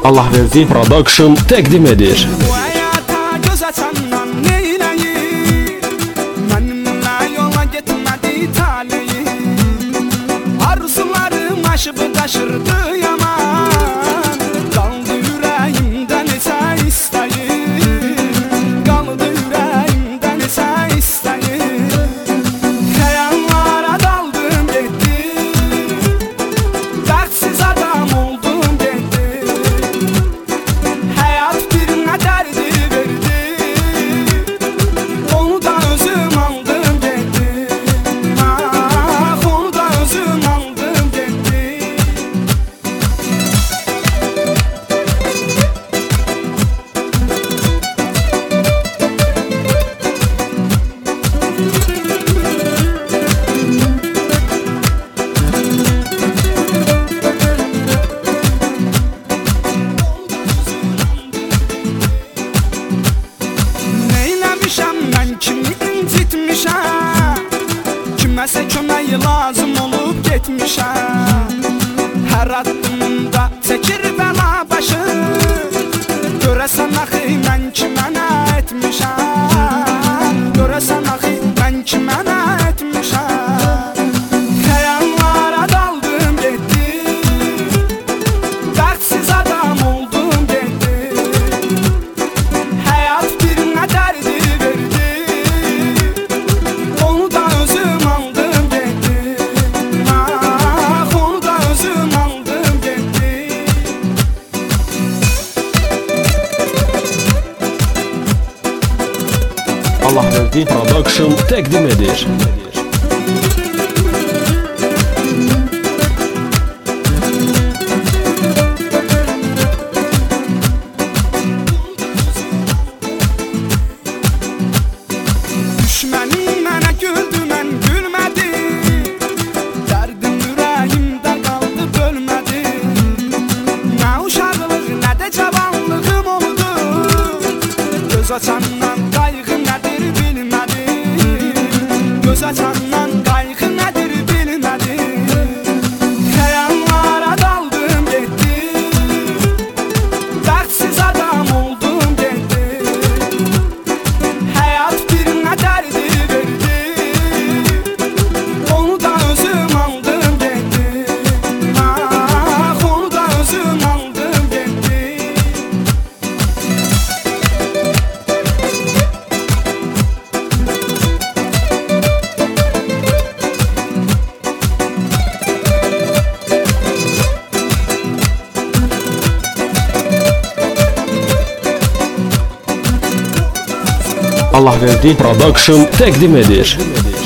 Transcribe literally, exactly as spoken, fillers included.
Allahverdi Production təqdim edir. Bu həyata göz açandan neyləyir? Mənimlə yola getmədi taleyim. Arzularım aşıb daşırdı yaman. Qaldı ürəyimdə neçə istəyir. Qaldı ürəyimdə neçə istəyir. Xəyallara daldım getdim. Dərtsiz adam oldum getdim. Həyat birinə dərdi verdi. Onu da özüm aldım getdim. Ah, onu da özüm aldım getdim. Neyləmişəm mən kimi incitmişəm. Kiməsə kömək lazım olub getmişəm. Hər addımda çəkir bəla başı. Görəsən axı mən kimə nə etmişəm. Görəsən axı mən kimə nə etmişəm. Xəyallara daldım getdim. Dərtsiz adam oldum getdim. Həyat birinə dərdi verdi. Onu da özüm aldım getdim. Ah, onu da özüm aldım getdim. Allahverdi Production təqdim edir. Düşmənim mənə güldü, mən gülmədim. Dərdim ürəyimdə qaldı, bölmədim. Nə uşaqlıq, nə də cavanlığım oldu. Göz açandan qayğı nədir bilmədim. Göz açandan qayğı nədir bilmədim. Xəyallara daldım getdim. Dərtsiz adam oldum getdim. Həyat birinə dərdi verdi. Onu da özüm aldım getdim. Ah, onu da özüm aldım getdim. Allahverdi Production təqdim edir.